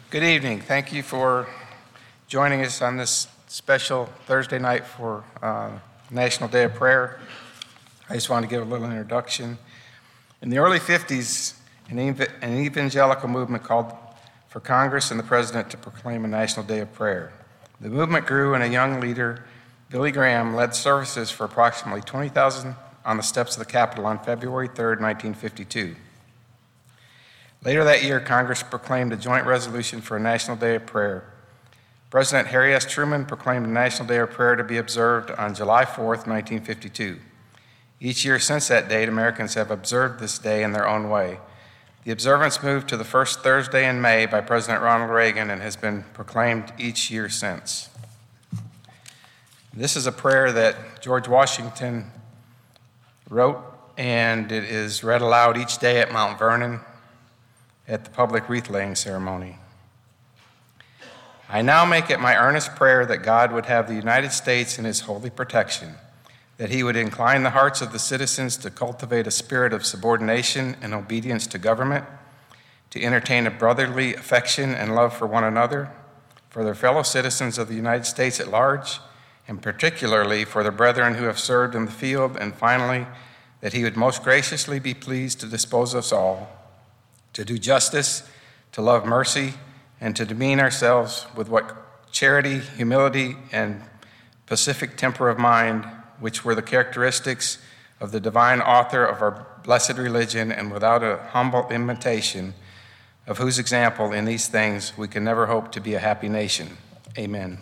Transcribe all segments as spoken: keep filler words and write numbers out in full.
Good evening. Thank you for joining us on this special Thursday night for uh, National Day of Prayer. I just want to give a little introduction. In the early fifties, an, ev- an evangelical movement called for Congress and the President to proclaim a National Day of Prayer. The movement grew, and a young leader, Billy Graham, led services for approximately twenty thousand on the steps of the Capitol on February third, nineteen fifty-two. Later that year, Congress proclaimed a joint resolution for a National Day of Prayer. President Harry S. Truman proclaimed a National Day of Prayer to be observed on July fourth, nineteen fifty-two. Each year since that date, Americans have observed this day in their own way. The observance moved to the first Thursday in May by President Ronald Reagan and has been proclaimed each year since. This is a prayer that George Washington wrote, and it is read aloud each day at Mount Vernon at the public wreath-laying ceremony. I now make it my earnest prayer that God would have the United States in his holy protection, that he would incline the hearts of the citizens to cultivate a spirit of subordination and obedience to government, to entertain a brotherly affection and love for one another, for their fellow citizens of the United States at large, and particularly for the brethren who have served in the field, and finally, that he would most graciously be pleased to dispose us all, to do justice, to love mercy, and to demean ourselves with what charity, humility, and pacific temper of mind, which were the characteristics of the divine author of our blessed religion, and without a humble imitation of whose example in these things we can never hope to be a happy nation. Amen.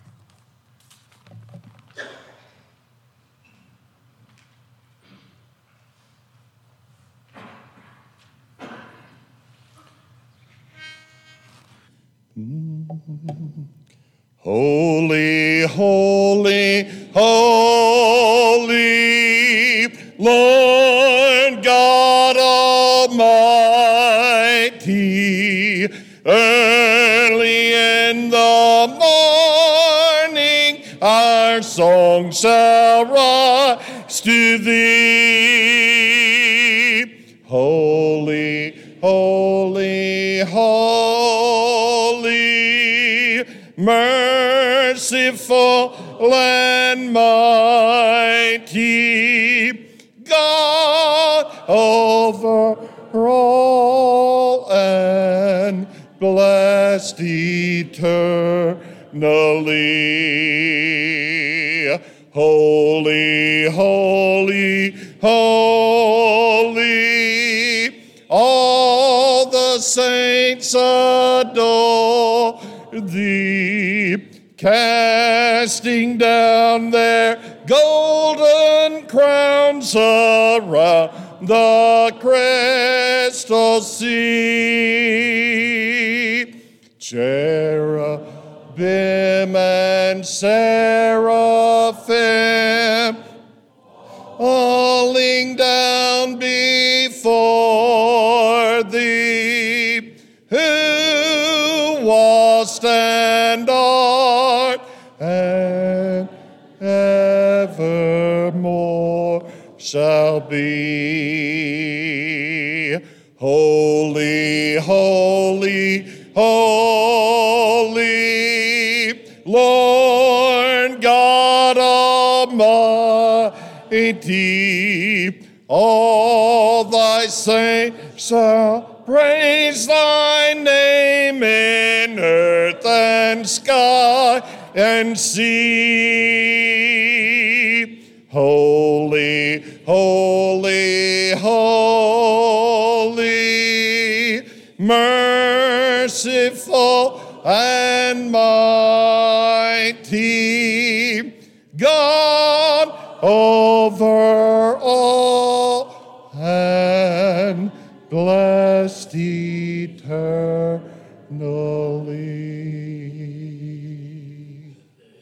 Holy, holy, holy, Lord God Almighty, early in the morning our song shall rise to thee. Holy, holy, holy, merciful and mighty, God over all and blessed eternally. Holy, holy, holy, all the saints adore thee, casting down their golden crowns around the crystal sea. Cherubim and seraphim falling down before thee, who wast and art and evermore shall be. Holy, holy, holy, Lord God Almighty, all thy saints shall praise thy name in earth and sky and sea. Holy, holy, holy, merciful and mighty, God over all and blessed eternally.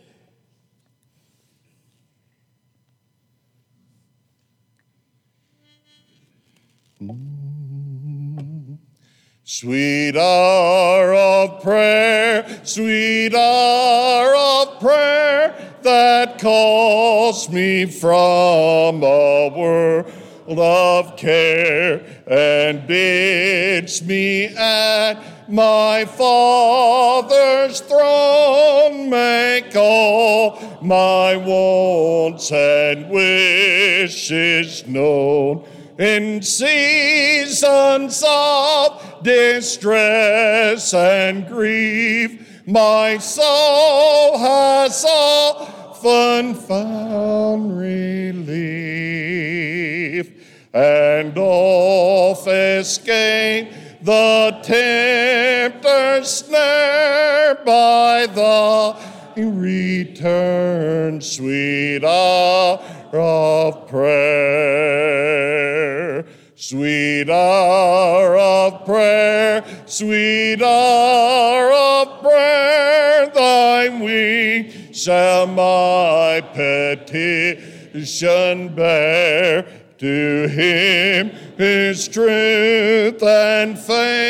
Mm. Sweet hour of prayer, sweet hour of prayer, that calls me from a world of care and bids me at my Father's throne make all my wants and wishes known. In seasons of distress and grief, my soul has often found relief, and oft escaped the tempter's snare by the return, sweet hour of prayer. Sweet hour of prayer, sweet hour of prayer, thy wings shall my petition bear. To him whose truth and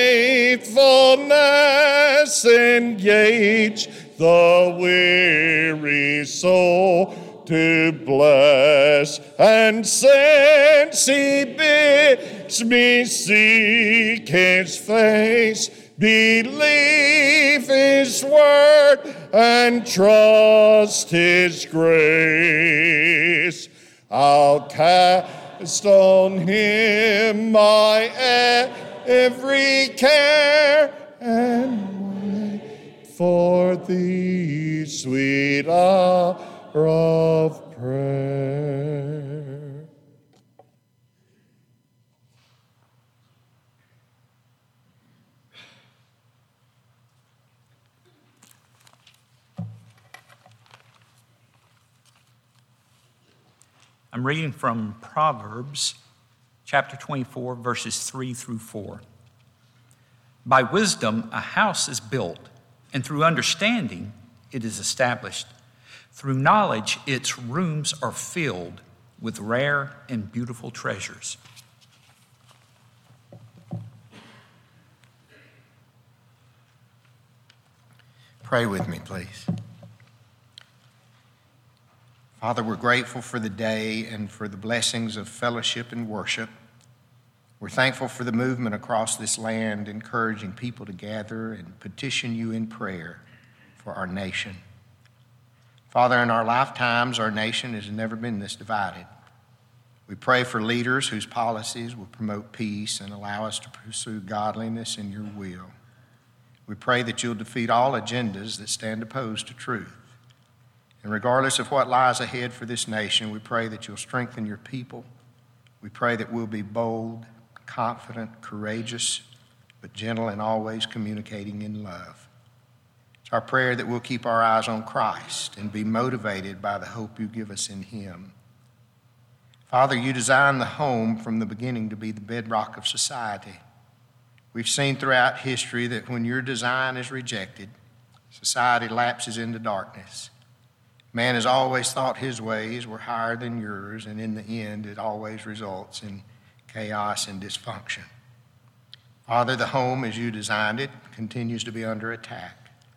faithfulness engage the weary soul to bless, and since he bids me seek his face, believe his word and trust his grace, I'll cast on him my every care and wait for thee, sweet hour of prayer. I'm reading from Proverbs chapter twenty-four, verses three through four. By wisdom a house is built, and through understanding it is established. Through knowledge, its rooms are filled with rare and beautiful treasures. Pray with me, please. Father, we're grateful for the day and for the blessings of fellowship and worship. We're thankful for the movement across this land, encouraging people to gather and petition you in prayer for our nation. Father, in our lifetimes, our nation has never been this divided. We pray for leaders whose policies will promote peace and allow us to pursue godliness in your will. We pray that you'll defeat all agendas that stand opposed to truth. And regardless of what lies ahead for this nation, we pray that you'll strengthen your people. We pray that we'll be bold, confident, courageous, but gentle and always communicating in love. It's our prayer that we'll keep our eyes on Christ and be motivated by the hope you give us in him. Father, you designed the home from the beginning to be the bedrock of society. We've seen throughout history that when your design is rejected, society lapses into darkness. Man has always thought his ways were higher than yours, and in the end, it always results in chaos and dysfunction. Father, the home as you designed it continues to be under attack.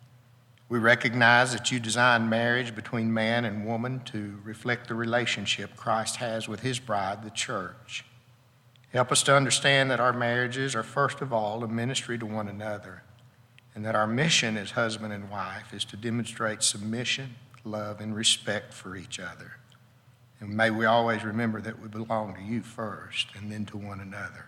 We recognize that you designed marriage between man and woman to reflect the relationship Christ has with his bride, the church. Help us to understand that our marriages are first of all a ministry to one another, and that our mission as husband and wife is to demonstrate submission, love, and respect for each other. And may we always remember that we belong to you first and then to one another.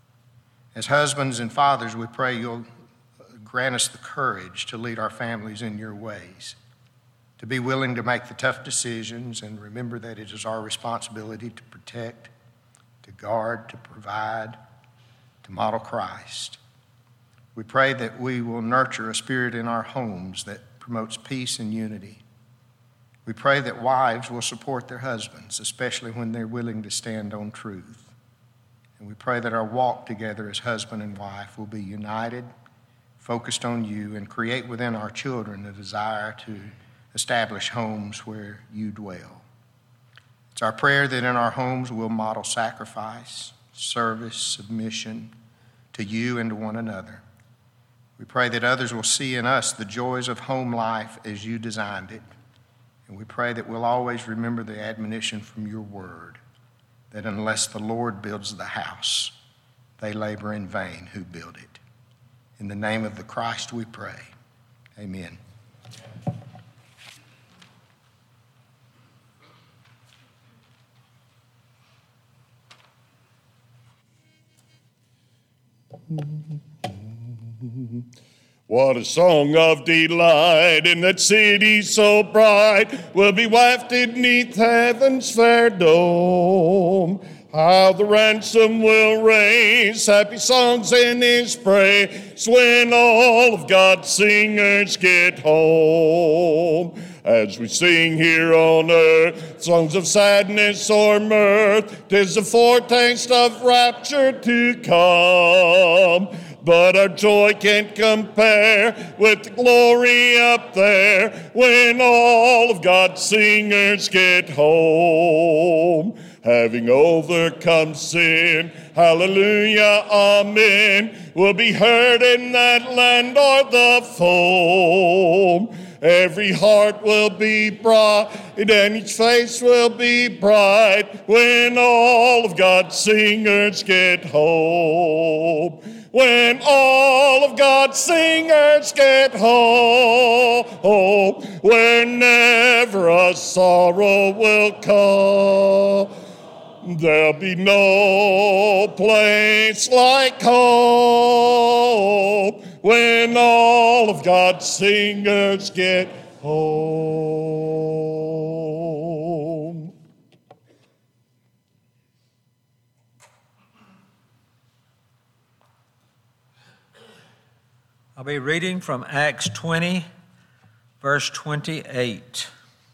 As husbands and fathers, we pray you'll grant us the courage to lead our families in your ways, to be willing to make the tough decisions and remember that it is our responsibility to protect, to guard, to provide, to model Christ. We pray that we will nurture a spirit in our homes that promotes peace and unity. We pray that wives will support their husbands, especially when they're willing to stand on truth. And we pray that our walk together as husband and wife will be united, focused on you, and create within our children a desire to establish homes where you dwell. It's our prayer that in our homes we'll model sacrifice, service, submission to you and to one another. We pray that others will see in us the joys of home life as you designed it. And we pray that we'll always remember the admonition from your word, that unless the Lord builds the house, they labor in vain who build it. In the name of the Christ we pray. Amen. What a song of delight in that city so bright will be wafted neath heaven's fair dome. How the ransom will raise happy songs in his praise when all of God's singers get home. As we sing here on earth, songs of sadness or mirth, 'tis a foretaste of rapture to come. But our joy can't compare with the glory up there when all of God's singers get home. Having overcome sin, hallelujah, amen, will be heard in that land o'er the foam. Every heart will be bright, and each face will be bright when all of God's singers get home. When all of God's singers get home, where never a sorrow will come, there'll be no place like home. When all of God's singers get home. I'll be reading from Acts twenty, verse twenty-eight.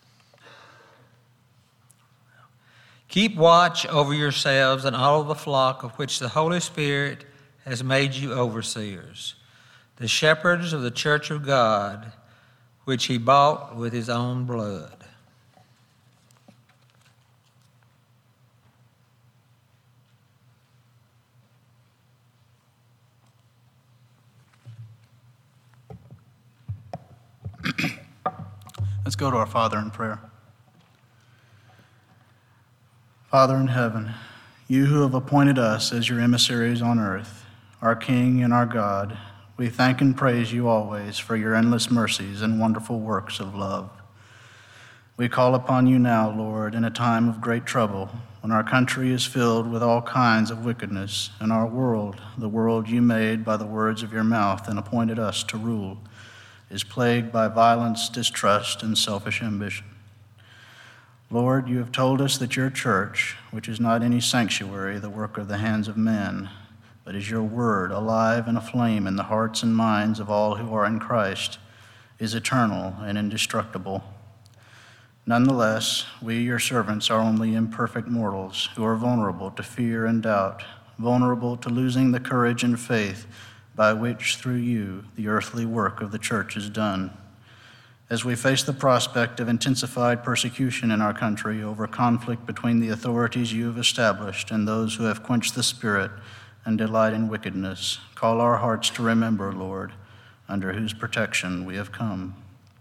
Keep watch over yourselves and all of the flock of which the Holy Spirit has made you overseers, the shepherds of the church of God, which he bought with his own blood. Let's go to our Father in prayer. Father in heaven, you who have appointed us as your emissaries on earth, our King and our God, we thank and praise you always for your endless mercies and wonderful works of love. We call upon you now, Lord, in a time of great trouble, when our country is filled with all kinds of wickedness, and our world, the world you made by the words of your mouth and appointed us to rule, is plagued by violence, distrust, and selfish ambition. Lord, you have told us that your church, which is not any sanctuary, the work of the hands of men, but is your word, alive and aflame in the hearts and minds of all who are in Christ, is eternal and indestructible. Nonetheless, we, your servants, are only imperfect mortals who are vulnerable to fear and doubt, vulnerable to losing the courage and faith by which, through you, the earthly work of the church is done. As we face the prospect of intensified persecution in our country over conflict between the authorities you have established and those who have quenched the Spirit and delight in wickedness, call our hearts to remember, Lord, under whose protection we have come.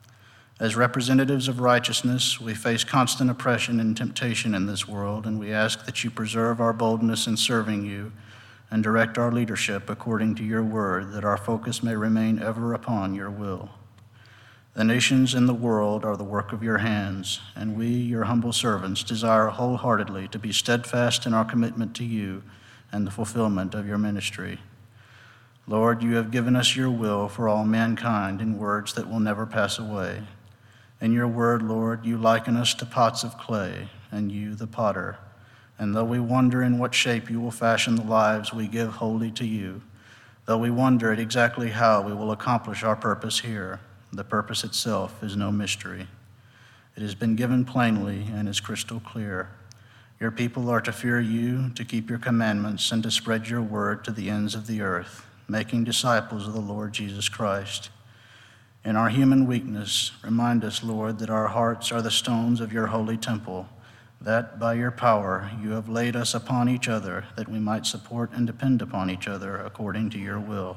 As representatives of righteousness, we face constant oppression and temptation in this world, and we ask that you preserve our boldness in serving you and direct our leadership according to your word, that our focus may remain ever upon your will. The nations in the world are the work of your hands, and we, your humble servants, desire wholeheartedly to be steadfast in our commitment to you and the fulfillment of your ministry. Lord, you have given us your will for all mankind in words that will never pass away. In your word, Lord, you liken us to pots of clay, and you the potter. And though we wonder in what shape you will fashion the lives we give wholly to you, though we wonder at exactly how we will accomplish our purpose here, the purpose itself is no mystery. It has been given plainly and is crystal clear. Your people are to fear you, to keep your commandments, and to spread your word to the ends of the earth, making disciples of the Lord Jesus Christ. In our human weakness, remind us, Lord, that our hearts are the stones of your holy temple, that by your power you have laid us upon each other, that we might support and depend upon each other according to your will.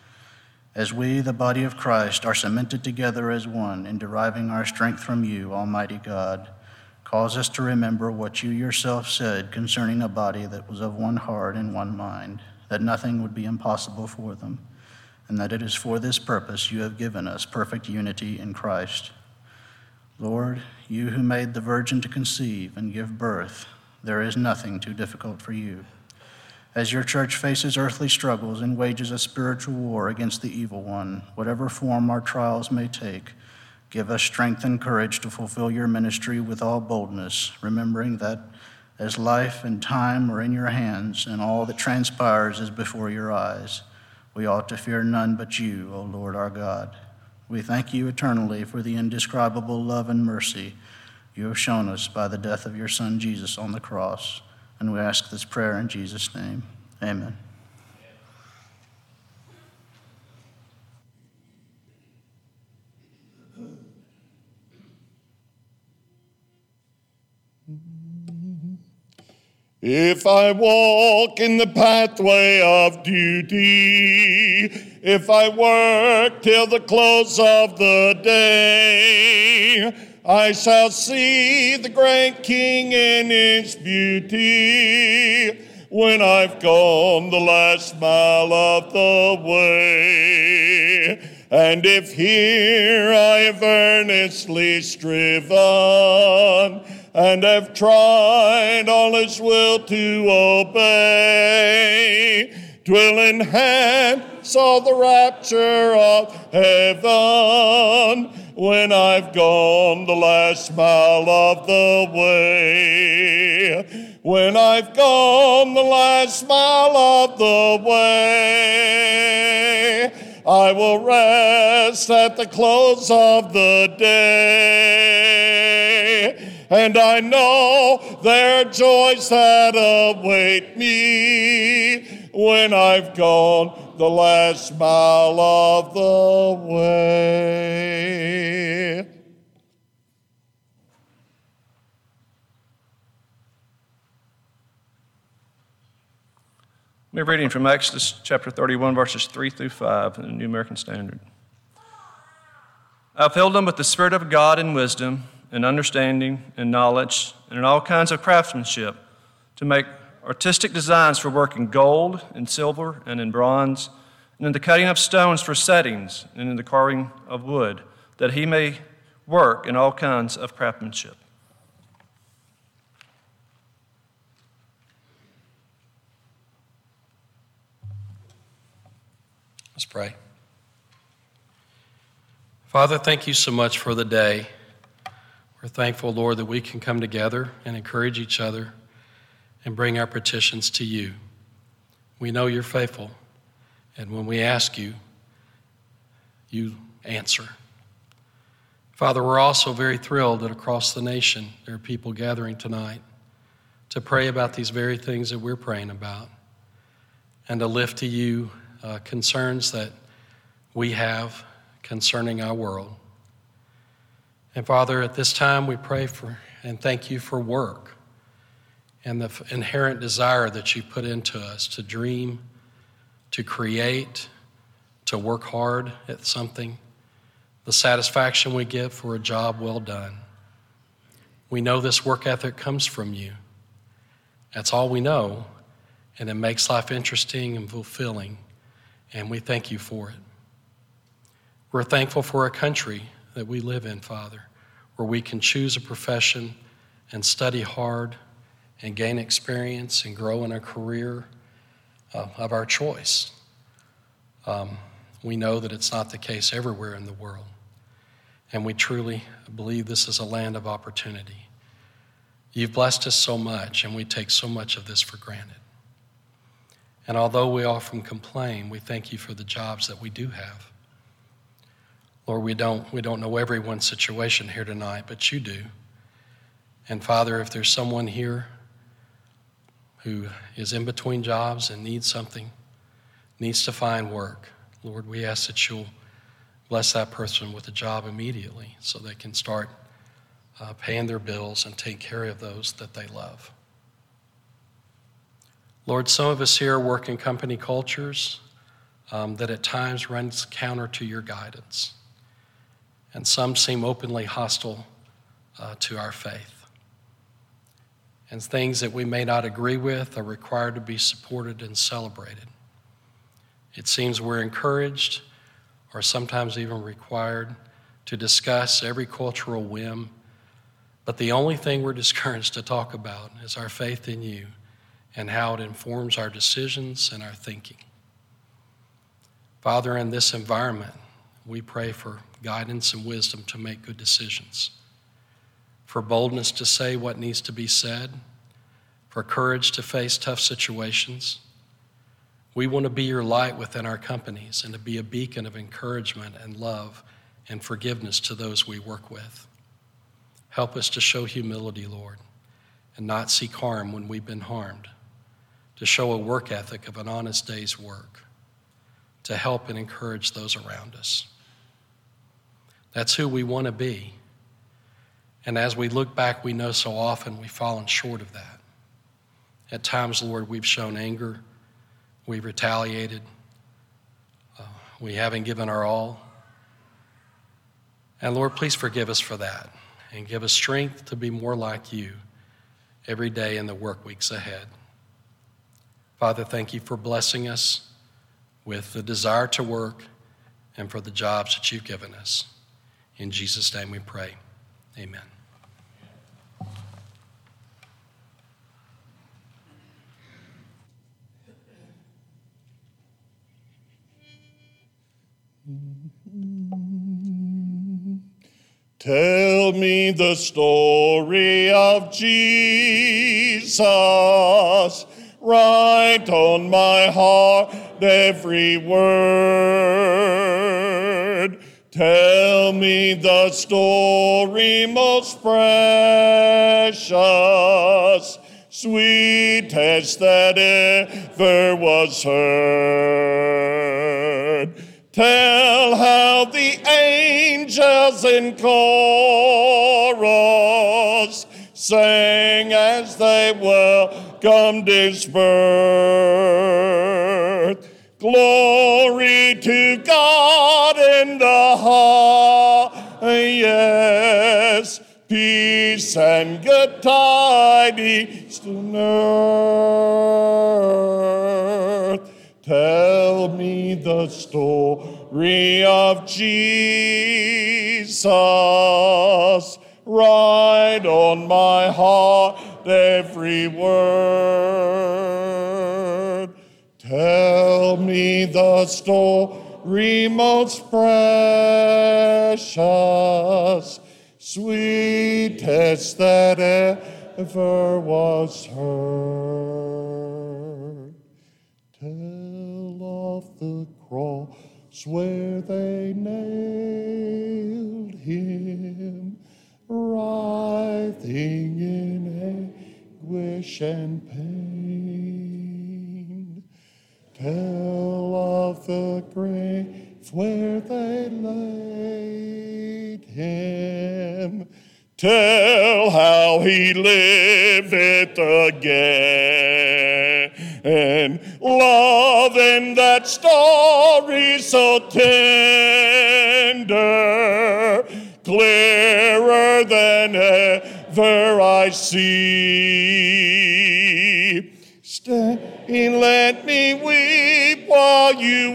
As we, the body of Christ, are cemented together as one in deriving our strength from you, Almighty God, cause us to remember what you yourself said concerning a body that was of one heart and one mind, that nothing would be impossible for them, and that it is for this purpose you have given us perfect unity in Christ. Lord, you who made the virgin to conceive and give birth, there is nothing too difficult for you. As your church faces earthly struggles and wages a spiritual war against the evil one, whatever form our trials may take, give us strength and courage to fulfill your ministry with all boldness, remembering that as life and time are in your hands and all that transpires is before your eyes, we ought to fear none but you, O Lord our God. We thank you eternally for the indescribable love and mercy you have shown us by the death of your Son Jesus on the cross. And we ask this prayer in Jesus' name. Amen. If I walk in the pathway of duty, if I work till the close of the day, I shall see the great King in his beauty when I've gone the last mile of the way. And if here I have earnestly striven and have tried all his will to obey, 'twill enhance all the rapture of heaven when I've gone the last mile of the way. When I've gone the last mile of the way, I will rest at the close of the day. And I know there are joys that await me when I've gone the last mile of the way. We're reading from Exodus chapter thirty-one, verses three through five in the New American Standard. I have filled them with the Spirit of God and wisdom and understanding and knowledge and in all kinds of craftsmanship to make artistic designs for work in gold and silver and in bronze and in the cutting of stones for settings and in the carving of wood, that he may work in all kinds of craftsmanship. Let's pray. Father, thank you so much for the day. We're thankful, Lord, that we can come together and encourage each other and bring our petitions to you. We know you're faithful, and when we ask you, you answer. Father, we're also very thrilled that across the nation there are people gathering tonight to pray about these very things that we're praying about and to lift to you uh, concerns that we have concerning our world. And Father, at this time we pray for and thank you for work and the inherent desire that you put into us to dream, to create, to work hard at something, the satisfaction we get for a job well done. We know this work ethic comes from you. That's all we know, and it makes life interesting and fulfilling, and we thank you for it. We're thankful for a country that we live in, Father, where we can choose a profession and study hard and gain experience and grow in a career uh, of our choice. Um, we know that it's not the case everywhere in the world, and we truly believe this is a land of opportunity. You've blessed us so much, and we take so much of this for granted. And although we often complain, we thank you for the jobs that we do have. Lord, we don't, we don't know everyone's situation here tonight, but you do. And Father, if there's someone here who is in between jobs and needs something, needs to find work, Lord, we ask that you'll bless that person with a job immediately so they can start uh, paying their bills and take care of those that they love. Lord, some of us here work in company cultures um, that at times runs counter to your guidance. And some seem openly hostile uh, to our faith. And things that we may not agree with are required to be supported and celebrated. It seems we're encouraged, or sometimes even required, to discuss every cultural whim, but the only thing we're discouraged to talk about is our faith in you and how it informs our decisions and our thinking. Father, in this environment, we pray for guidance and wisdom to make good decisions, for boldness to say what needs to be said, for courage to face tough situations. We want to be your light within our companies and to be a beacon of encouragement and love and forgiveness to those we work with. Help us to show humility, Lord, and not seek harm when we've been harmed, to show a work ethic of an honest day's work, to help and encourage those around us. That's who we want to be. And as we look back, we know so often we've fallen short of that. At times, Lord, we've shown anger, we've retaliated, uh, we haven't given our all. And Lord, please forgive us for that and give us strength to be more like you every day in the work weeks ahead. Father, thank you for blessing us with the desire to work and for the jobs that you've given us. In Jesus' name we pray. Amen. Tell me the story of Jesus. Write on my heart every word. Tell me the story most precious, sweetest that ever was heard. Tell how the angels in chorus sang as they welcomed his birth. Glory to God in the highest, peace and good tidings to earth. Tell me the story of Jesus. Write on my heart every word. Tell me the story most precious, sweetest that ever was heard. Tell of the cross where they nailed him, writhing in anguish and pain. Tell of the grave where they laid him. Tell how he liveth again. And love in that story so tender, clearer than ever I see. Stay, let me weep while you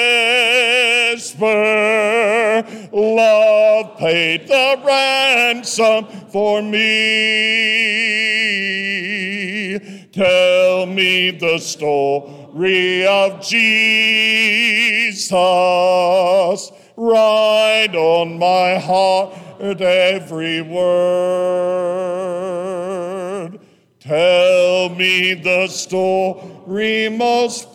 whisper, love paid the ransom for me. Tell me the story of Jesus. Write on my heart every word. Tell me the story most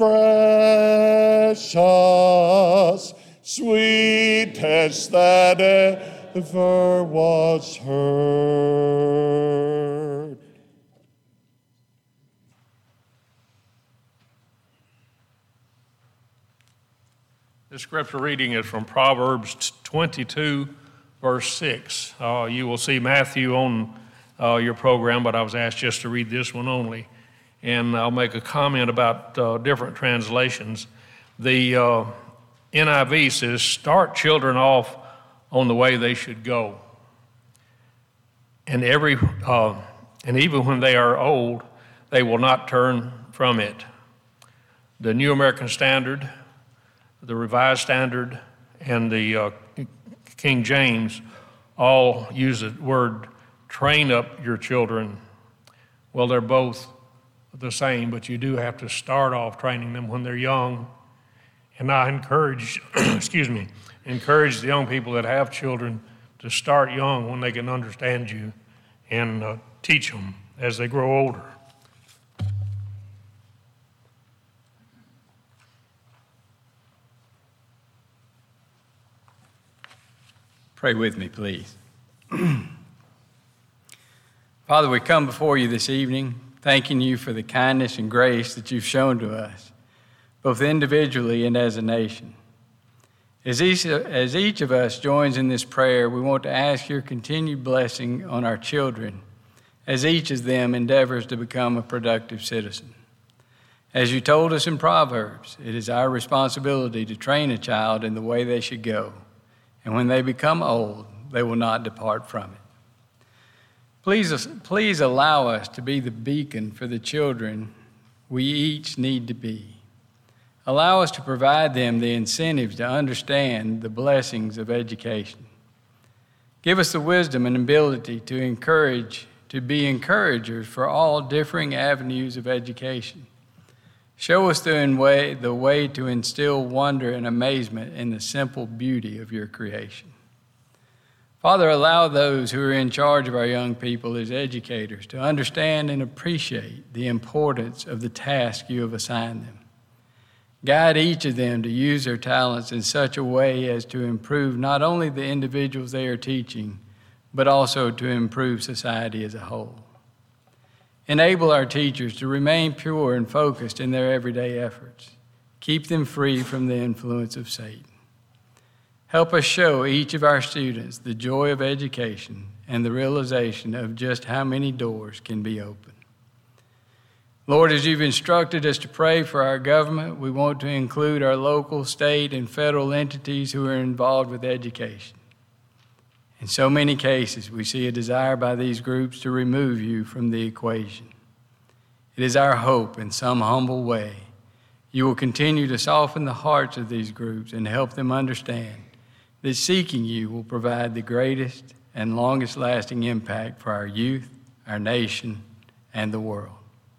precious, sweetest that ever was heard. The scripture reading is from Proverbs twenty-two, verse six. Uh, you will see Matthew on uh, your program, but I was asked just to read this one only. And I'll make a comment about uh, different translations. The uh, N I V says, start children off on the way they should go. And every uh, and even when they are old, they will not turn from it. The New American Standard the Revised Standard and the uh, King James all use the word train up your children. Well, they're both the same, but you do have to start off training them when they're young. And I encourage, excuse me, encourage the young people that have children to start young when they can understand you, and uh, teach them as they grow older. Pray with me, please. Father, we come before you this evening, thanking you for the kindness and grace that you've shown to us, both individually and as a nation. As each, as each of us joins in this prayer, we want to ask your continued blessing on our children as each of them endeavors to become a productive citizen. As you told us in Proverbs, it is our responsibility to train a child in the way they should go, and when they become old, they will not depart from it. Please, please allow us to be the beacon for the children we each need to be. Allow us to provide them the incentives to understand the blessings of education. Give us the wisdom and ability to encourage, to be encouragers for all differing avenues of education. Show us the way, the way to instill wonder and amazement in the simple beauty of your creation. Father, allow those who are in charge of our young people as educators to understand and appreciate the importance of the task you have assigned them. Guide each of them to use their talents in such a way as to improve not only the individuals they are teaching, but also to improve society as a whole. Enable our teachers to remain pure and focused in their everyday efforts. Keep them free from the influence of Satan. Help us show each of our students the joy of education and the realization of just how many doors can be opened. Lord, as you've instructed us to pray for our government, we want to include our local, state, and federal entities who are involved with education. In so many cases, we see a desire by these groups to remove you from the equation. It is our hope, in some humble way, you will continue to soften the hearts of these groups and help them understand that seeking you will provide the greatest and longest lasting impact for our youth, our nation, and the world.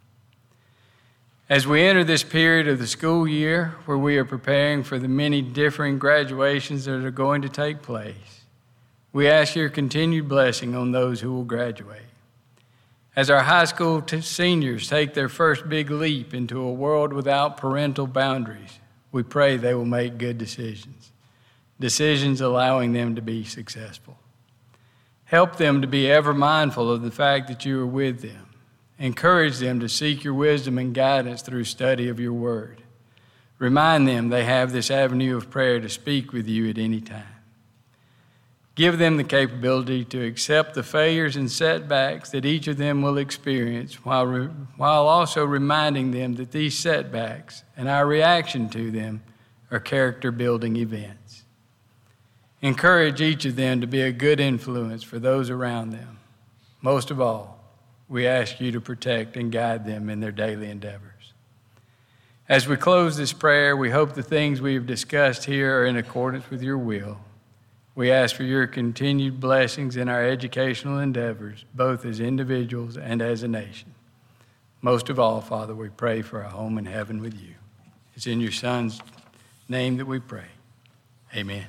As we enter this period of the school year where we are preparing for the many differing graduations that are going to take place, we ask your continued blessing on those who will graduate. As our high school t- seniors take their first big leap into a world without parental boundaries, we pray they will make good decisions, decisions allowing them to be successful. Help them to be ever mindful of the fact that you are with them. Encourage them to seek your wisdom and guidance through study of your word. Remind them they have this avenue of prayer to speak with you at any time. Give them the capability to accept the failures and setbacks that each of them will experience, while, re- while also reminding them that these setbacks and our reaction to them are character-building events. Encourage each of them to be a good influence for those around them. Most of all, we ask you to protect and guide them in their daily endeavors. As we close this prayer, we hope the things we have discussed here are in accordance with your will. We ask for your continued blessings in our educational endeavors, both as individuals and as a nation. Most of all, Father, we pray for a home in heaven with you. It's in your Son's name that we pray. Amen.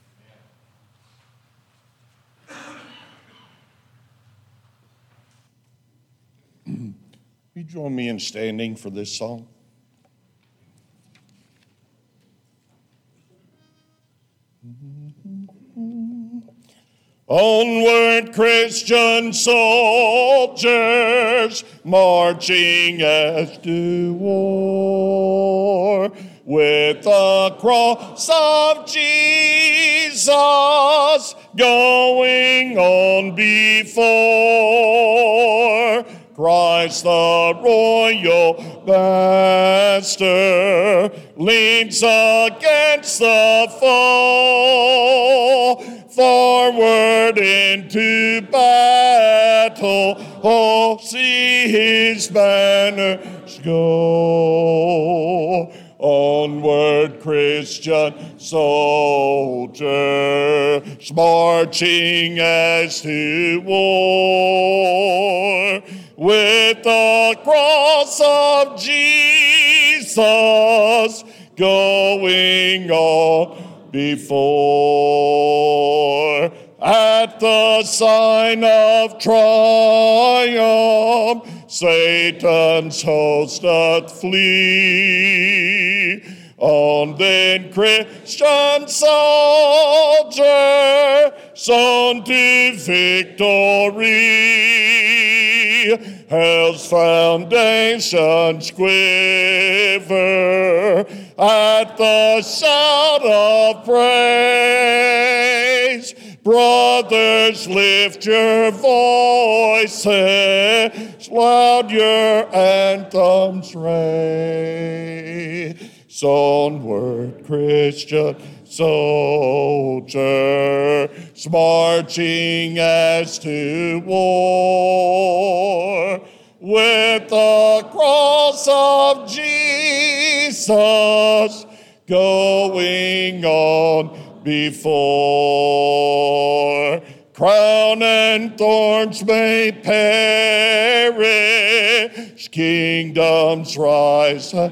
Will you join me in standing for this song? Onward, Christian soldiers, marching as to war, with the cross of Jesus going on before. Christ the royal master leans against the foe. Forward into battle, oh, see his banners go. Onward, Christian soldiers, marching as to war, with the cross of Jesus going on before. At the sign of triumph, Satan's host doth flee. On then, Christian soldier, son to victory. Hell's foundations quiver at the shout of praise. Brothers, lift your voices, loud your anthems raise. Onward, Christian soldier, marching as to war, with the cross of Jesus going on before. Crown and thorns may perish, kingdoms rise and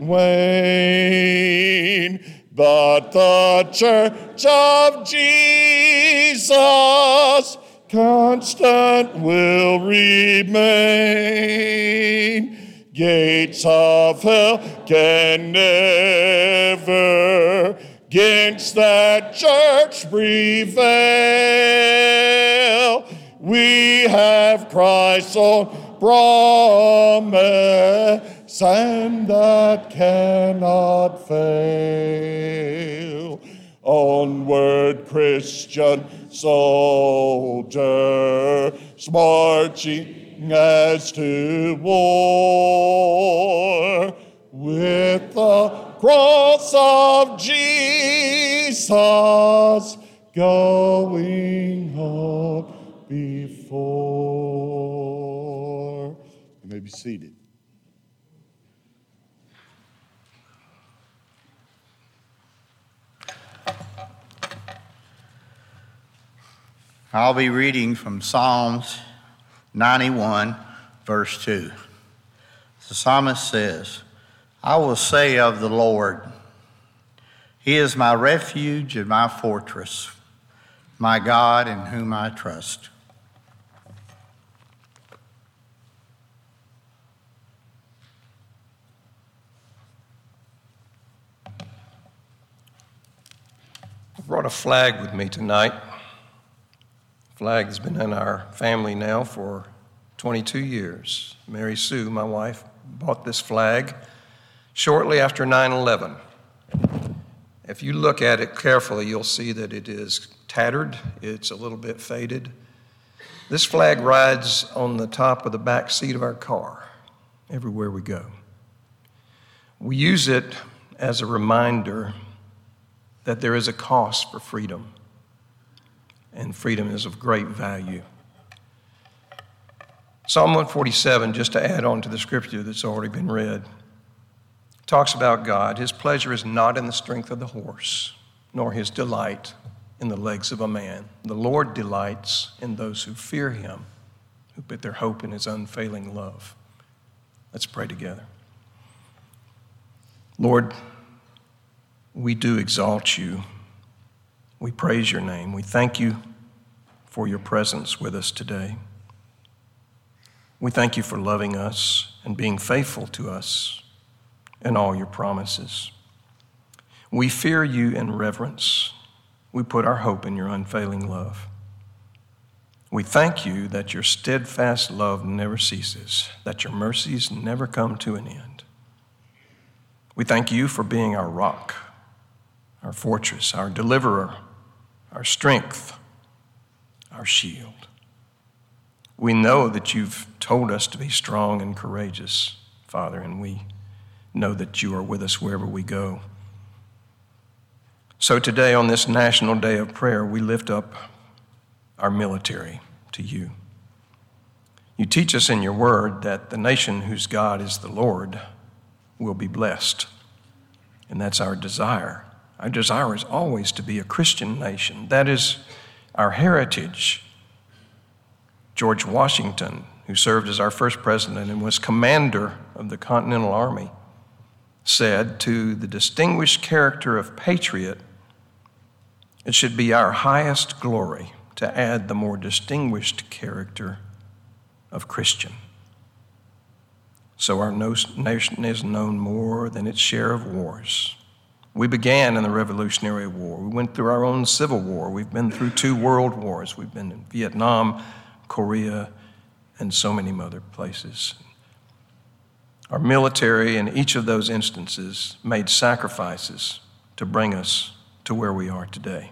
wane, but the church of Jesus constant will remain. Gates of hell can never against that church prevail. We have Christ's own promise, and that cannot fail. Onward, Christian soldier, marching as to war, with the cross of Jesus going on before. You may be seated. I'll be reading from Psalms ninety-one, verse two. The psalmist says, I will say of the Lord, He is my refuge and my fortress, my God in whom I trust. I brought a flag with me tonight. The flag has been in our family now for twenty-two years. Mary Sue, my wife, bought this flag shortly after nine eleven. If you look at it carefully, you'll see that it is tattered. It's a little bit faded. This flag rides on the top of the back seat of our car everywhere we go. We use it as a reminder that there is a cost for freedom, and freedom is of great value. Psalm one forty-seven, just to add on to the scripture that's already been read, talks about God. His pleasure is not in the strength of the horse, nor his delight in the legs of a man. The Lord delights in those who fear him, who put their hope in his unfailing love. Let's pray together. Lord, we do exalt you. We praise your name. We thank you for your presence with us today. We thank you for loving us and being faithful to us in all your promises. We fear you in reverence. We put our hope in your unfailing love. We thank you that your steadfast love never ceases, that your mercies never come to an end. We thank you for being our rock, our fortress, our deliverer, our strength, our shield. We know that you've told us to be strong and courageous, Father, and we know that you are with us wherever we go. So today, on this National Day of Prayer, we lift up our military to you. You teach us in your word that the nation whose God is the Lord will be blessed. And that's our desire. Our desire is always to be a Christian nation. That is our heritage. George Washington, who served as our first president and was commander of the Continental Army, said, to the distinguished character of patriot, it should be our highest glory to add the more distinguished character of Christian. So our nation is known more than its share of wars. We began in the Revolutionary War. We went through our own Civil War. We've been through two world wars. We've been in Vietnam, Korea, and so many other places. Our military in each of those instances made sacrifices to bring us to where we are today.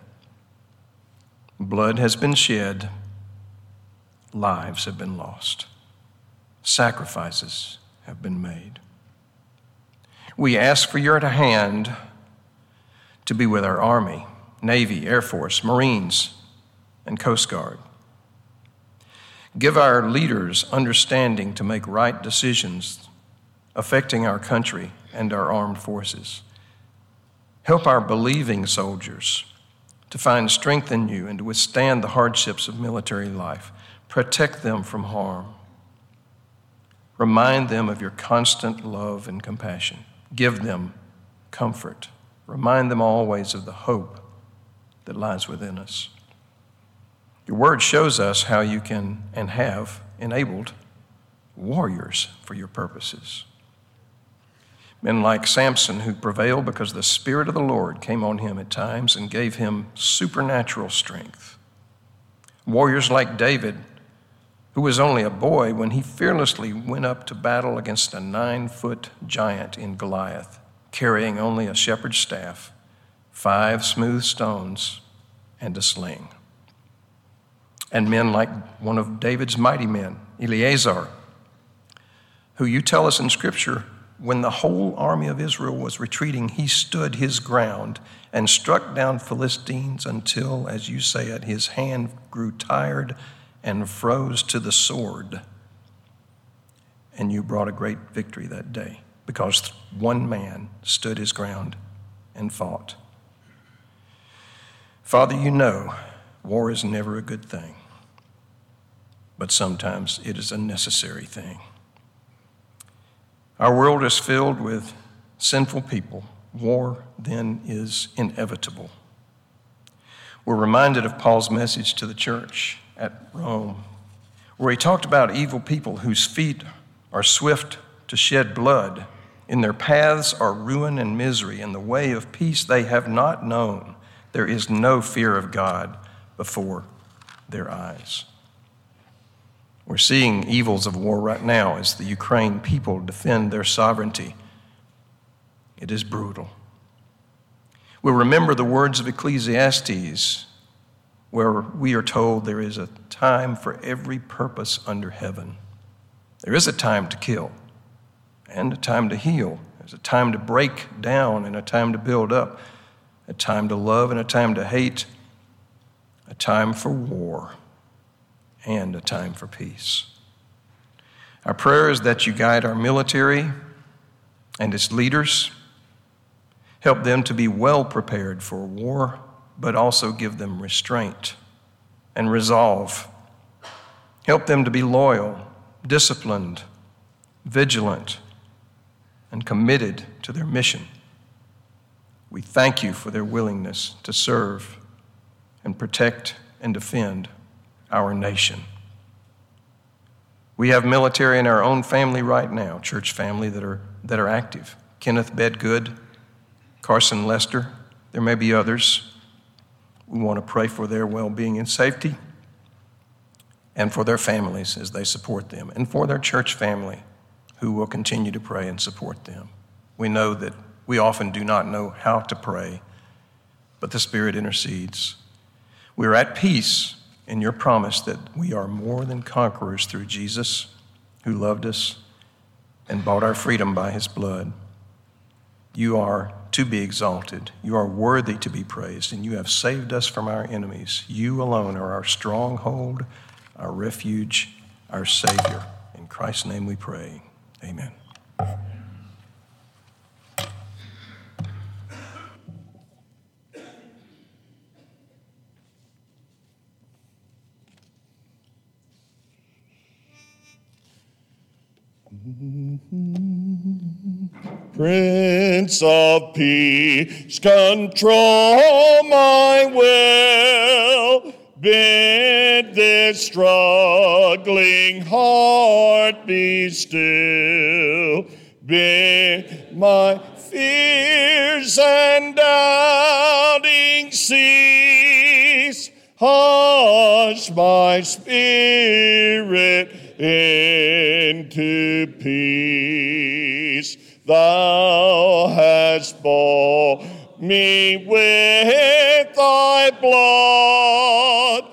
Blood has been shed, lives have been lost, sacrifices have been made. We ask for your hand to be with our Army, Navy, Air Force, Marines, and Coast Guard. Give our leaders understanding to make right decisions affecting our country and our armed forces. Help our believing soldiers to find strength in you and to withstand the hardships of military life. Protect them from harm. Remind them of your constant love and compassion. Give them comfort. Remind them always of the hope that lies within us. Your word shows us how you can and have enabled warriors for your purposes. Men like Samson, who prevailed because the Spirit of the Lord came on him at times and gave him supernatural strength. Warriors like David, who was only a boy when he fearlessly went up to battle against a nine-foot giant in Goliath, carrying only a shepherd's staff, five smooth stones, and a sling. And men like one of David's mighty men, Eleazar, who you tell us in Scripture, when the whole army of Israel was retreating, he stood his ground and struck down Philistines until, as you say it, his hand grew tired and froze to the sword. And you brought a great victory that day because one man stood his ground and fought. Father, you know war is never a good thing, but sometimes it is a necessary thing. Our world is filled with sinful people. War, then, is inevitable. We're reminded of Paul's message to the church at Rome, where he talked about evil people whose feet are swift to shed blood. In their paths are ruin and misery. In the way of peace they have not known. There is no fear of God before their eyes. We're seeing evils of war right now as the Ukraine people defend their sovereignty. It is brutal. We'll remember the words of Ecclesiastes, where we are told there is a time for every purpose under heaven. There is a time to kill and a time to heal. There's a time to break down and a time to build up, a time to love and a time to hate, a time for war and a time for peace. Our prayer is that you guide our military and its leaders, help them to be well prepared for war, but also give them restraint and resolve. Help them to be loyal, disciplined, vigilant, and committed to their mission. We thank you for their willingness to serve and protect and defend our nation. We have military in our own family right now, church family that are that are active. Kenneth Bedgood, Carson Lester, there may be others. We want to pray for their well-being and safety and for their families as they support them and for their church family who will continue to pray and support them. We know that we often do not know how to pray, but the Spirit intercedes. We are at peace in your promise that we are more than conquerors through Jesus, who loved us and bought our freedom by his blood. You are to be exalted. You are worthy to be praised, and you have saved us from our enemies. You alone are our stronghold, our refuge, our Savior. In Christ's name we pray. Amen. Prince of Peace, control my will. Bid this struggling heart be still. Bid my fears and doubting cease. Hush my spirit into peace. Thou hast bought me with thy blood.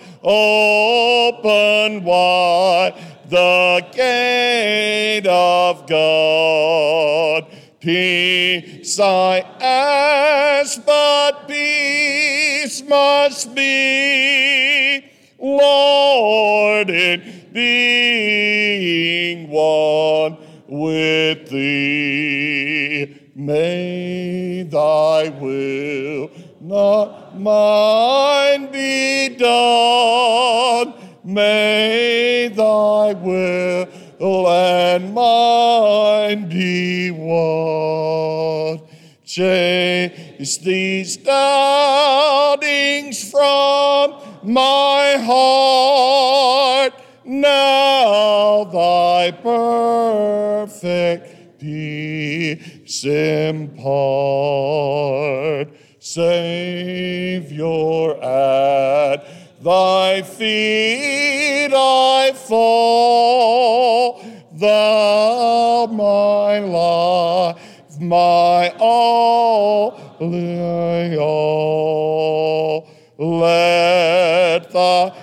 Open wide the gate of God. Peace I ask, but peace must be, Lord, in being one with thee. May thy will, not mine, be done. May thy will and mine be one. Chase these doubtings from my heart. Now thy perfect peace impart. Savior, at thy feet I fall. Thou my life, my all, my all. Let the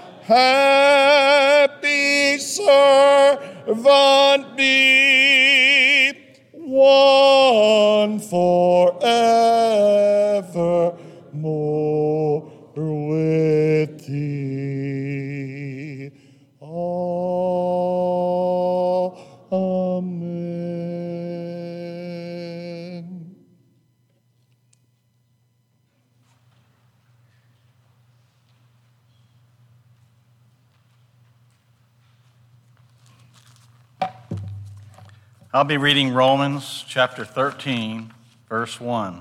happy servant be one forevermore with thee. Amen. I'll be reading Romans chapter thirteen, verse one.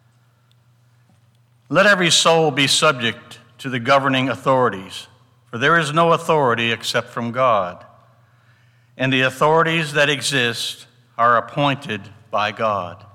Let every soul be subject to the governing authorities, for there is no authority except from God, and the authorities that exist are appointed by God.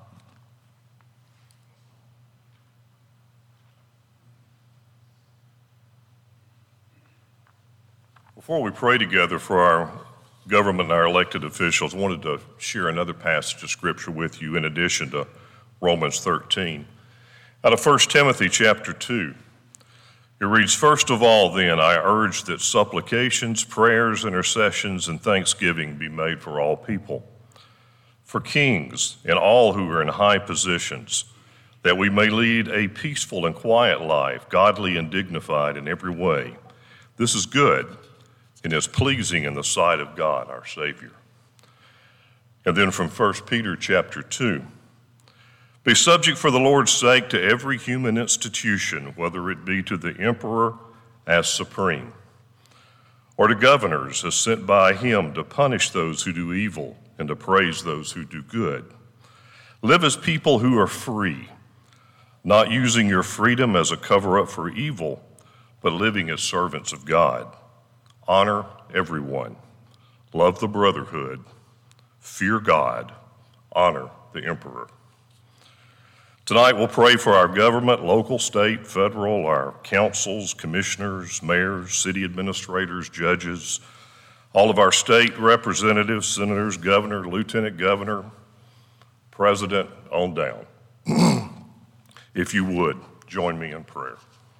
Before we pray together for our government and our elected officials, I wanted to share another passage of Scripture with you in addition to Romans thirteen. Out of First Timothy chapter two, it reads, "First of all, then, I urge that supplications, prayers, intercessions, and thanksgiving be made for all people, for kings and all who are in high positions, that we may lead a peaceful and quiet life, godly and dignified in every way. This is good and is pleasing in the sight of God, our Savior." And then from First Peter chapter two, "Be subject for the Lord's sake to every human institution, whether it be to the emperor as supreme, or to governors as sent by him to punish those who do evil and to praise those who do good. Live as people who are free, not using your freedom as a cover-up for evil, but living as servants of God. Honor everyone, love the brotherhood, fear God, honor the emperor." Tonight we'll pray for our government, local, state, federal, our councils, commissioners, mayors, city administrators, judges, all of our state representatives, senators, governor, lieutenant governor, president, on down. If you would, join me in prayer.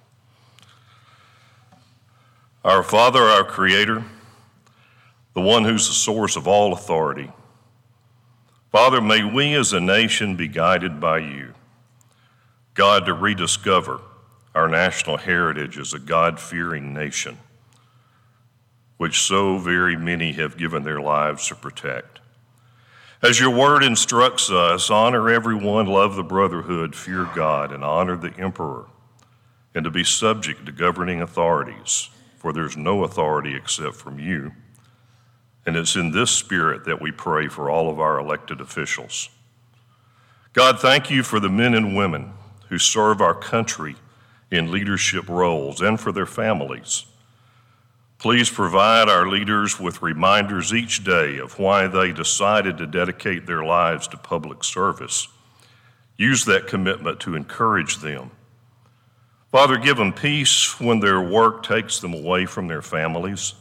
Our Father, our Creator, the one who's the source of all authority, Father, may we as a nation be guided by you, God, to rediscover our national heritage as a God-fearing nation, which so very many have given their lives to protect. As your word instructs us, honor everyone, love the brotherhood, fear God, and honor the emperor, and to be subject to governing authorities, for there's no authority except from you. And it's in this spirit that we pray for all of our elected officials. God, thank you for the men and women who serve our country in leadership roles and for their families. Please provide our leaders with reminders each day of why they decided to dedicate their lives to public service. Use that commitment to encourage them. Father, give them peace when their work takes them away from their families.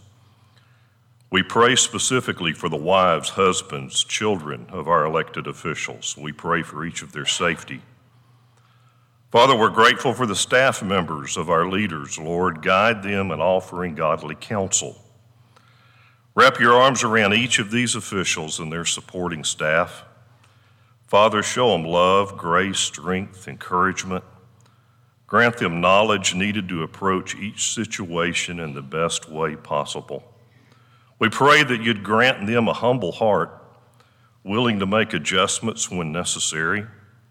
We pray specifically for the wives, husbands, children of our elected officials. We pray for each of their safety. Father, we're grateful for the staff members of our leaders. Lord, guide them in offering godly counsel. Wrap your arms around each of these officials and their supporting staff. Father, show them love, grace, strength, encouragement. Grant them knowledge needed to approach each situation in the best way possible. We pray that you'd grant them a humble heart, willing to make adjustments when necessary.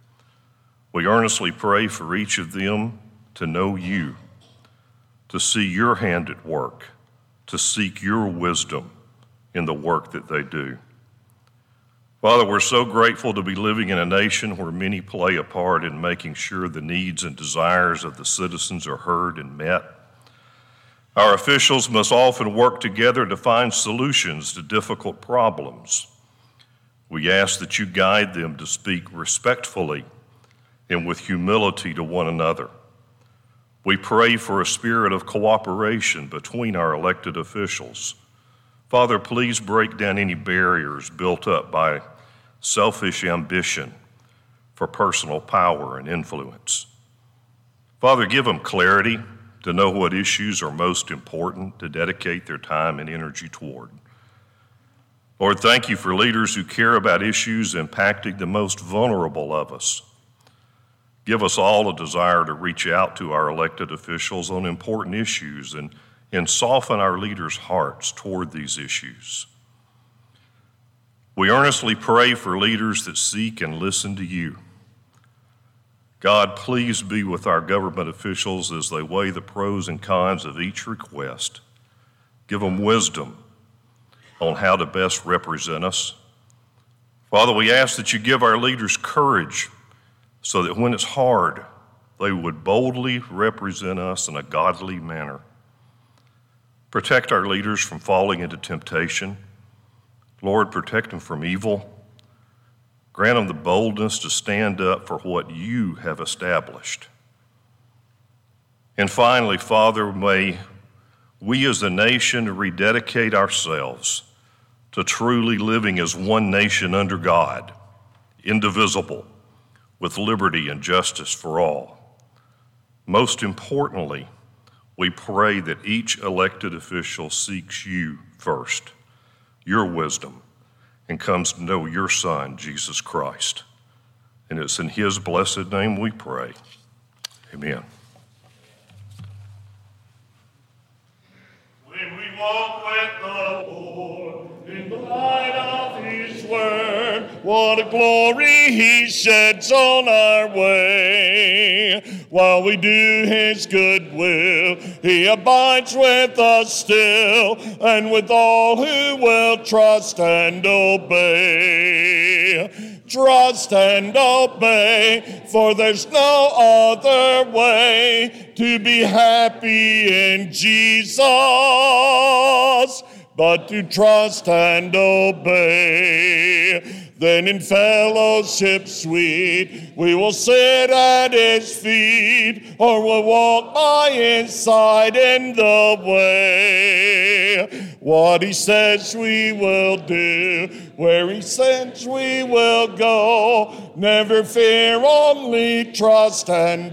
We earnestly pray for each of them to know you, to see your hand at work, to seek your wisdom in the work that they do. Father, we're so grateful to be living in a nation where many play a part in making sure the needs and desires of the citizens are heard and met. Our officials must often work together to find solutions to difficult problems. We ask that you guide them to speak respectfully and with humility to one another. We pray for a spirit of cooperation between our elected officials. Father, please break down any barriers built up by selfish ambition for personal power and influence. Father, give them clarity to know what issues are most important to dedicate their time and energy toward. Lord, thank you for leaders who care about issues impacting the most vulnerable of us. Give us all a desire to reach out to our elected officials on important issues and, and soften our leaders' hearts toward these issues. We earnestly pray for leaders that seek and listen to you. God, please be with our government officials as they weigh the pros and cons of each request. Give them wisdom on how to best represent us. Father, we ask that you give our leaders courage so that when it's hard, they would boldly represent us in a godly manner. Protect our leaders from falling into temptation. Lord, protect them from evil. Grant them the boldness to stand up for what you have established. And finally, Father, may we as a nation rededicate ourselves to truly living as one nation under God, indivisible, with liberty and justice for all. Most importantly, we pray that each elected official seeks you first, your wisdom, and comes to know your Son, Jesus Christ. And it's in his blessed name we pray. Amen. When we walk with the Lord in the light of his word, what a glory he sheds on our way. While we do his good will, he abides with us still, and with all who will trust and obey. Trust and obey, for there's no other way to be happy in Jesus but to trust and obey. Then in fellowship sweet, we will sit at his feet, or we'll walk by his side in the way. What he says we will do, where he sends we will go. Never fear, only trust and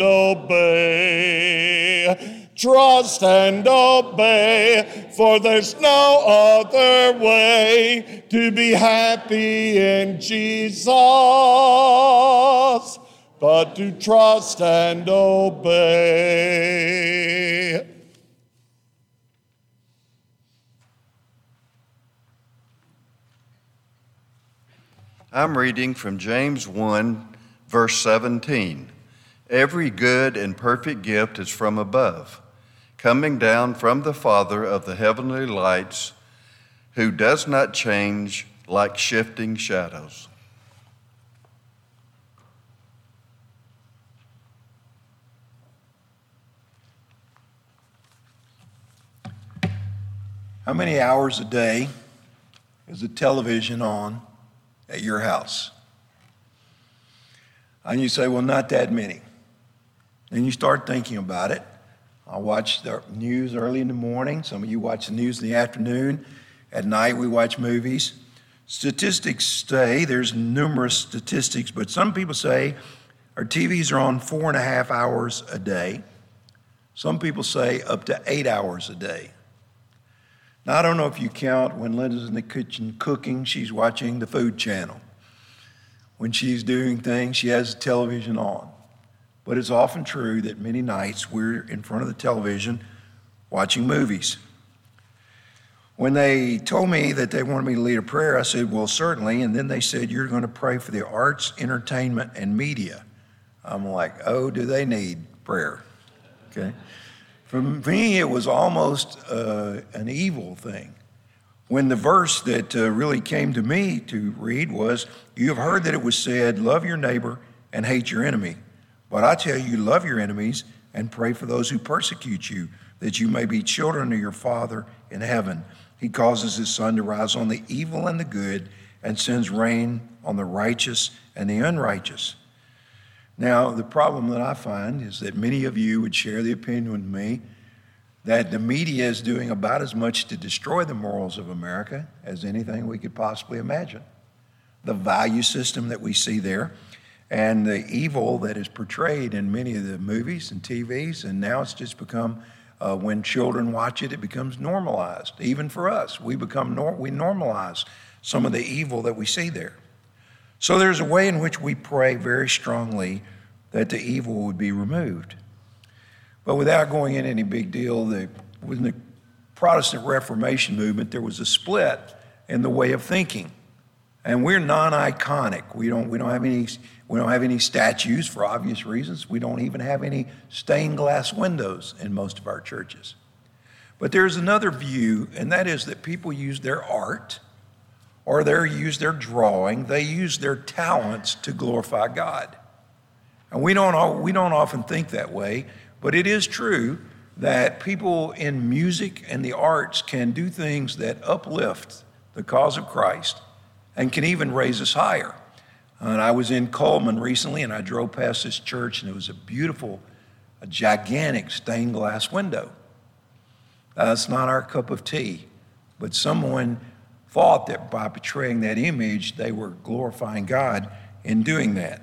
obey. Trust and obey, for there's no other way to be happy in Jesus but to trust and obey. I'm reading from James one, verse seventeen. Every good and perfect gift is from above, coming down from the Father of the heavenly lights, who does not change like shifting shadows. How many hours a day is the television on at your house? And you say, well, not that many. Then you start thinking about it. I watch the news early in the morning. Some of you watch the news in the afternoon. At night, we watch movies. Statistics say, there's numerous statistics, but some people say our T Vs are on four and a half hours a day. Some people say up to eight hours a day. Now, I don't know if you count when Linda's in the kitchen cooking, she's watching the Food Channel. When she's doing things, she has the television on. But it's often true that many nights we're in front of the television watching movies. When they told me that they wanted me to lead a prayer, I said, well, certainly. And then they said, you're going to pray for the arts, entertainment, and media. I'm like, oh, do they need prayer? Okay. For me, it was almost uh, an evil thing. When the verse that uh, really came to me to read was, you have heard that it was said, love your neighbor and hate your enemy. But I tell you, love your enemies and pray for those who persecute you, that you may be children of your Father in heaven. He causes his sun to rise on the evil and the good and sends rain on the righteous and the unrighteous. Now, the problem that I find is that many of you would share the opinion with me that the media is doing about as much to destroy the morals of America as anything we could possibly imagine. The value system that we see there and the evil that is portrayed in many of the movies and T Vs, and now it's just become, uh, when children watch it, it becomes normalized. Even for us, we become nor- we normalize some of the evil that we see there. So there's a way in which we pray very strongly that the evil would be removed. But without going into any big deal, the, within the Protestant Reformation movement, there was a split in the way of thinking. And we're non-iconic. We don't, we don't have any, we don't have any statues for obvious reasons. We don't even have any stained glass windows in most of our churches. But there's another view, and that is that people use their art or they use their drawing, they use their talents to glorify God. And we don't, we don't often think that way, but it is true that people in music and the arts can do things that uplift the cause of Christ and can even raise us higher. And I was in Coleman recently, and I drove past this church, and it was a beautiful, a gigantic stained glass window. That's not our cup of tea, but someone thought that by portraying that image, they were glorifying God in doing that.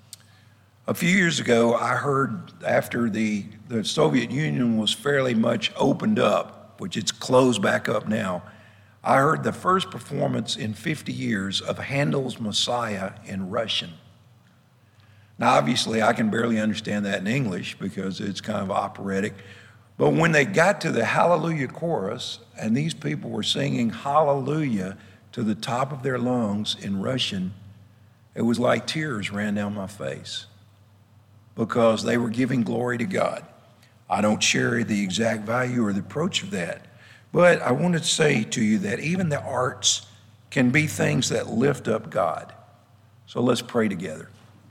A few years ago, I heard after the, the Soviet Union was fairly much opened up, which it's closed back up now, I heard the first performance in fifty years of Handel's Messiah in Russian. Now, obviously, I can barely understand that in English because it's kind of operatic. But when they got to the Hallelujah chorus, and these people were singing Hallelujah to the top of their lungs in Russian, it was like tears ran down my face because they were giving glory to God. I don't share the exact value or the approach of that. But I want to say to you that even the arts can be things that lift up God. So let's pray together.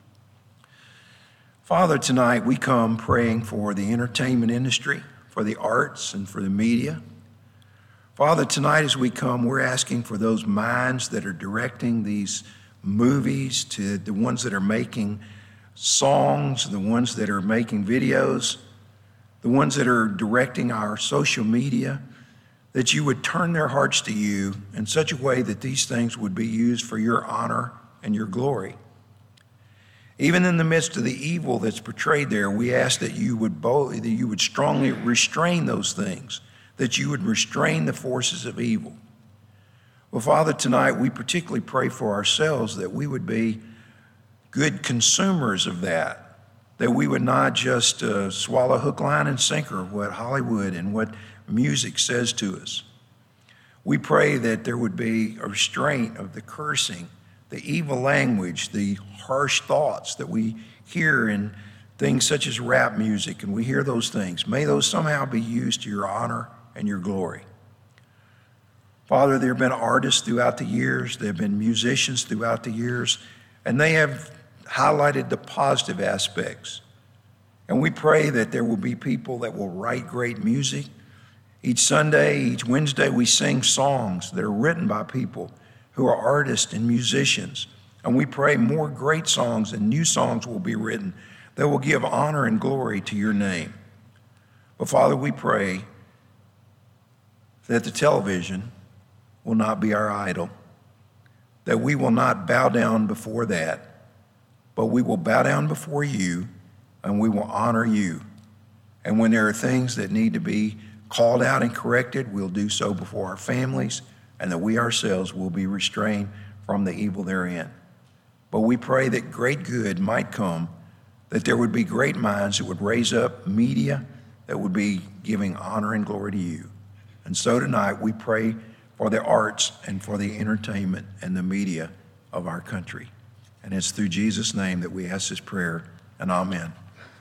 Father, tonight we come praying for the entertainment industry, for the arts, and for the media. Father, tonight as we come, we're asking for those minds that are directing these movies, to the ones that are making songs, the ones that are making videos, the ones that are directing our social media, that you would turn their hearts to you in such a way that these things would be used for your honor and your glory. Even in the midst of the evil that's portrayed there, we ask that you would boldly, that you would strongly restrain those things, that you would restrain the forces of evil. Well, Father, tonight we particularly pray for ourselves that we would be good consumers of that, that we would not just uh, swallow hook, line, and sinker what Hollywood and what music says to us. We pray that there would be a restraint of the cursing, the evil language, the harsh thoughts that we hear in things such as rap music, and we hear those things. May those somehow be used to your honor and your glory. Father, there have been artists throughout the years, there have been musicians throughout the years, and they have highlighted the positive aspects. And we pray that there will be people that will write great music. Each Sunday, each Wednesday, we sing songs that are written by people who are artists and musicians. And we pray more great songs and new songs will be written that will give honor and glory to your name. But Father, we pray that the television will not be our idol, that we will not bow down before that, but we will bow down before you and we will honor you. And when there are things that need to be called out and corrected, we'll do so before our families, and that we ourselves will be restrained from the evil therein. But we pray that great good might come, that there would be great minds that would raise up media that would be giving honor and glory to you. And so tonight we pray for the arts and for the entertainment and the media of our country. And it's through Jesus' name that we ask this prayer, and amen.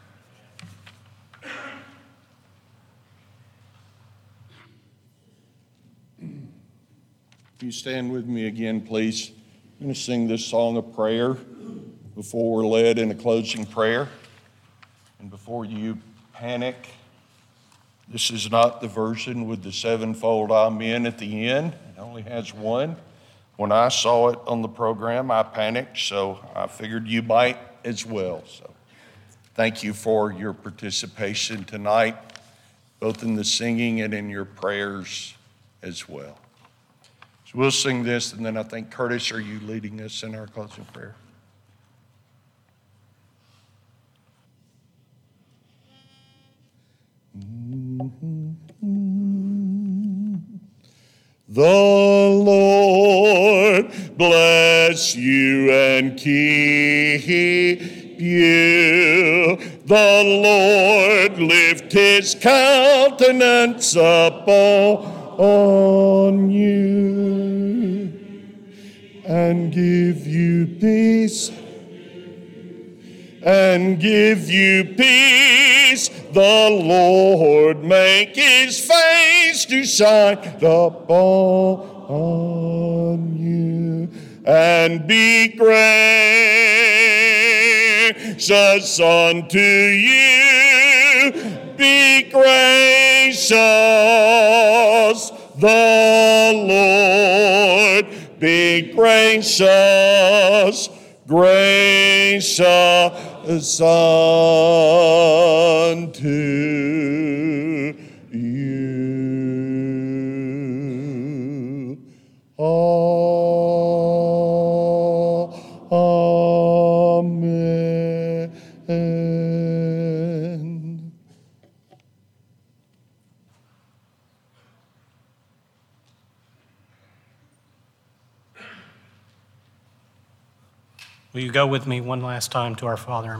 If you stand with me again, please. I'm going to sing this song of prayer before we're led in a closing prayer. And before you panic, this is not the version with the sevenfold amen at the end. It only has one. When I saw it on the program, I panicked, so I figured you might as well. So thank you for your participation tonight, both in the singing and in your prayers as well. So we'll sing this, and then I think, Curtis, are you leading us in our closing prayer? The Lord bless you and keep you. The Lord lift his countenance upon you and give you peace. And give you peace. The Lord make his face to shine upon you and be gracious unto you. Be gracious. The Lord be gracious. Gracious unto you. Amen. Will you go with me one last time to our Father?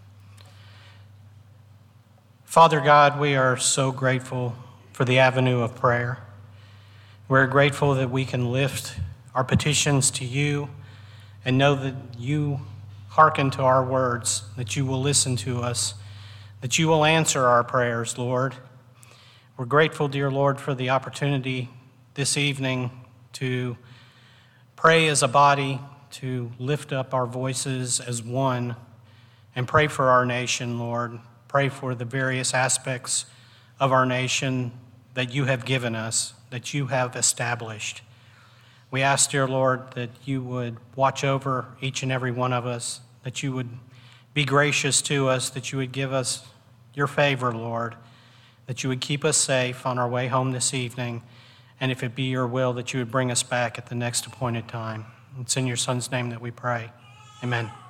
Father God, we are so grateful for the avenue of prayer. We're grateful that we can lift our petitions to you and know that you hearken to our words, that you will listen to us, that you will answer our prayers, Lord. We're grateful, dear Lord, for the opportunity this evening to pray as a body, to lift up our voices as one and pray for our nation, Lord. Pray for the various aspects of our nation that you have given us, that you have established. We ask, dear Lord, that you would watch over each and every one of us, that you would be gracious to us, that you would give us your favor, Lord, that you would keep us safe on our way home this evening, and if it be your will, that you would bring us back at the next appointed time. It's in your Son's name that we pray. Amen.